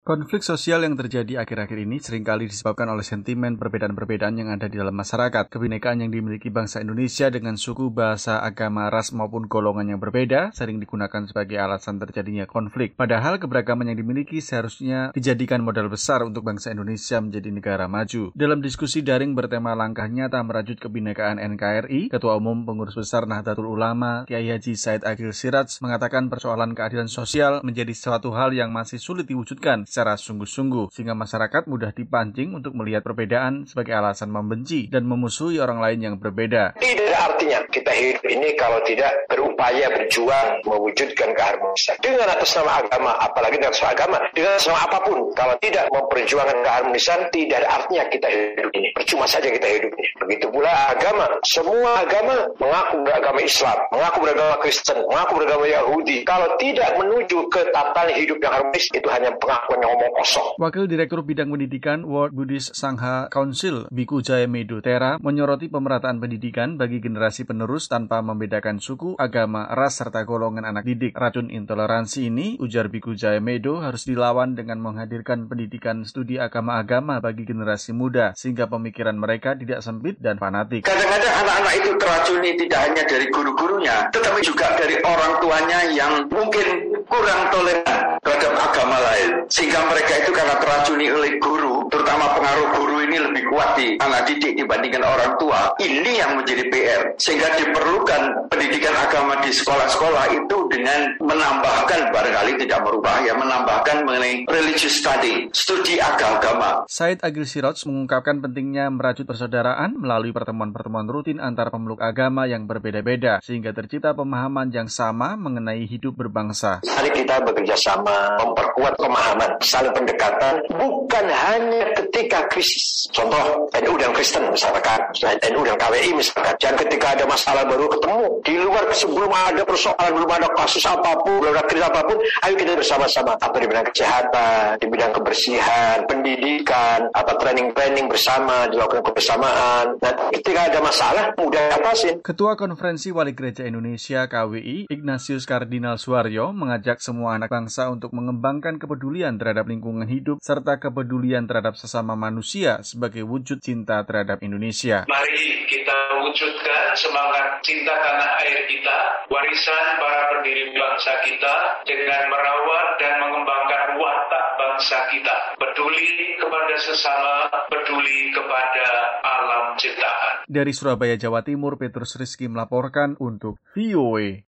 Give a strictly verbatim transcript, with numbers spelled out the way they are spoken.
Konflik sosial yang terjadi akhir-akhir ini seringkali disebabkan oleh sentimen perbedaan-perbedaan yang ada di dalam masyarakat. Kebinekaan yang dimiliki bangsa Indonesia dengan suku, bahasa, agama, ras maupun golongan yang berbeda sering digunakan sebagai alasan terjadinya konflik. Padahal keberagaman yang dimiliki seharusnya dijadikan modal besar untuk bangsa Indonesia menjadi negara maju. Dalam diskusi daring bertema langkah nyata merajut kebinekaan N K R I, Ketua Umum Pengurus Besar Nahdlatul Ulama, Kiai Haji Said Agil Siraj mengatakan persoalan keadilan sosial menjadi suatu hal yang masih sulit diwujudkan secara sungguh-sungguh, sehingga masyarakat mudah dipancing untuk melihat perbedaan sebagai alasan membenci dan memusuhi orang lain yang berbeda. Tidak ada artinya kita hidup ini kalau tidak berupaya berjuang mewujudkan keharmonisan. Dengan atas nama agama, apalagi dengan atas nama agama, dengan atas nama apapun, kalau tidak memperjuangkan keharmonisan, tidak ada artinya kita hidup ini. Percuma saja kita hidup ini. Begitu pula agama. Semua agama mengaku beragama Islam, mengaku beragama Kristen, mengaku beragama Yahudi. Kalau tidak menuju ke tatanan hidup yang harmonis, itu hanya pengakuan yang omong kosong. Wakil Direktur Bidang Pendidikan World Buddhist Sangha Council, Biku Jayamedo Tera, menyoroti pemerataan pendidikan bagi generasi penerus tanpa membedakan suku, agama, ras, serta golongan anak didik. Racun intoleransi ini, ujar Biku Jayamedo, harus dilawan dengan menghadirkan pendidikan studi agama-agama bagi generasi muda, sehingga pemikiran mereka tidak sempit dan fanatik. Kadang-kadang anak-anak itu teracuni tidak hanya dari guru-gurunya, tetapi juga dari orang tuanya yang mungkin kurang toleran terhadap agama lain. Sehingga mereka itu karena teracuni oleh guru, terutama pengaruh guru ini lebih kuat di anak didik dibandingkan orang tua. Ini yang menjadi P R. Sehingga diperlukan pendidikan agama di sekolah-sekolah itu dengan menambahkan, barangkali tidak merubah, ya menambahkan mengenai religious study, studi agama. Said Agil Siraj mengungkapkan pentingnya merajut persaudaraan melalui pertemuan-pertemuan rutin antar pemeluk agama yang berbeda-beda, sehingga tercipta pemahaman yang sama mengenai hidup berbangsa. Mari kita bekerja sama, memperkuat pemahaman, saling pendekatan, bukan hanya ketika krisis. Contoh, N U dan Kristen misalkan, N U dan K W I misalkan. Dan ketika ada masalah baru ketemu, di luar sebelum ada persoalan, belum ada kasus apapun, belum ada krisis apapun, ayo kita bersama-sama. Atau di bidang kesehatan, di bidang kebersihan, pendidikan, atau training-training bersama, dilakukan kebersamaan. Dan ketika ada masalah, mudah atasin. Ketua Konferensi Wali Gereja Indonesia K W I, Ignatius Kardinal Suaryo, mengajak semua anak bangsa untuk mengembangkan kepedulian terhadap lingkungan hidup serta kepedulian terhadap sesama manusia sebagai wujud cinta terhadap Indonesia. Mari kita wujudkan semangat cinta tanah air kita, warisan para pendiri bangsa kita, dengan merawat dan mengembangkan watak bangsa kita. Peduli kepada sesama, peduli kepada alam ciptaan. Dari Surabaya, Jawa Timur, Petrus Rizky melaporkan untuk V O A.